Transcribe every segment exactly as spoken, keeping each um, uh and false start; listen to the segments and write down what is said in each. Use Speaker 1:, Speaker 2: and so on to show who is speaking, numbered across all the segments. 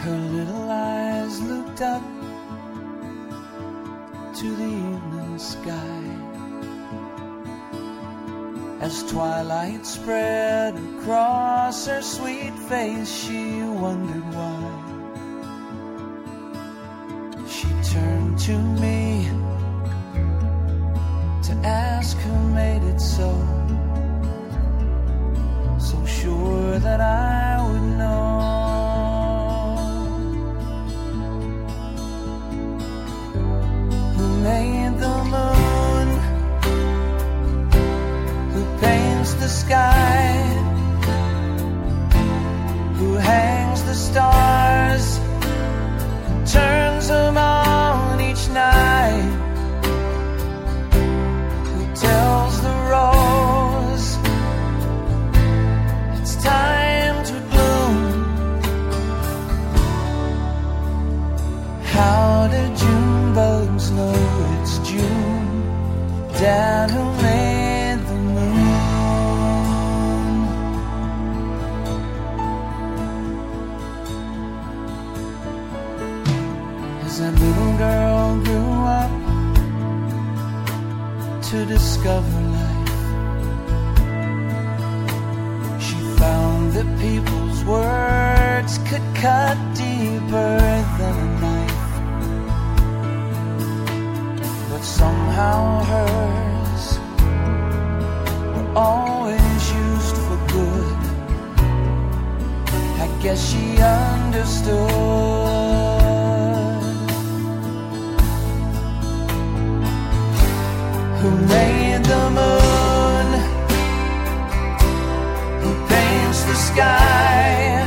Speaker 1: Her little eyes looked up to the evening sky. As twilight spread across her sweet face, she wondered why. She turned to me to ask who made it so, so sure that I would know. Who made the moon? Who paints the sky? Who hangs the stars and turns them on each night? Who tells the rose it's time to bloom? How do June bugs know it's June? Dad, who made the moon? As that little girl grew up to discover life, she found that people's words could cut deeper than a knife. But somehow hers were always used for good. I guess she understood. Who made the moon? Who paints the sky?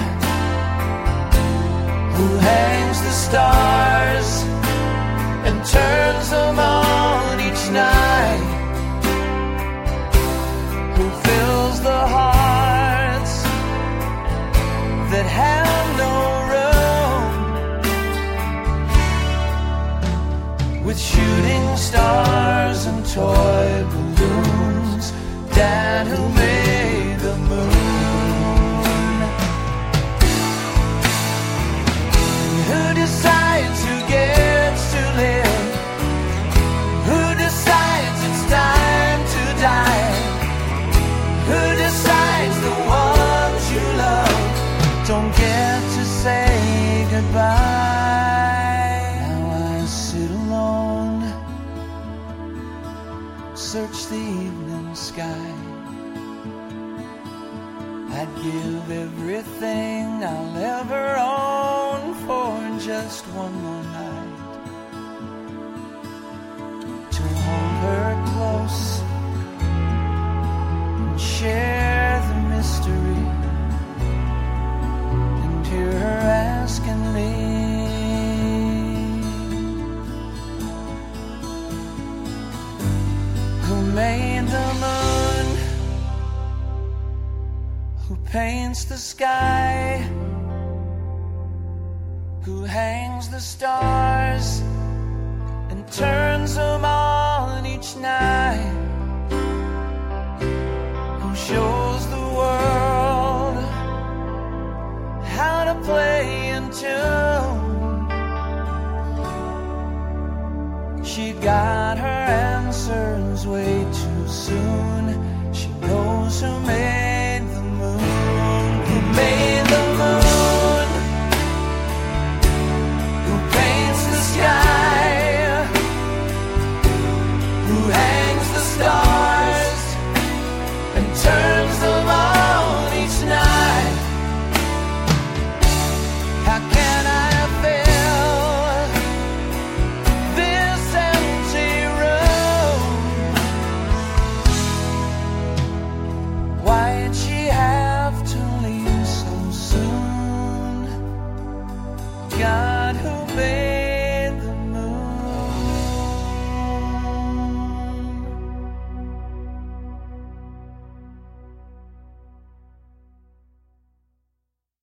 Speaker 1: Who hangs the stars and turns them on each night? Who fills the hearts that have no room with shooting stars and toy balloons? Dad, who made the moon? Who decides who gets to live? Who decides it's time to die? Who decides the ones you love don't get to say goodbye? Now I sit alone, search the evening sky. I'd give everything I'll ever own for just one more night, to hold her close and share the mystery, and hear her asking me, who made the moon? Who paints the sky? Who hangs the stars and turns them on each night? Who shows the world how to play in tune? She got her answers way too soon. She knows who made the moon. Who made the moon? Who paints the sky? Who hangs the stars and turns them on each night? How can I fill this empty room? Why'd she have to leave so soon? God, who made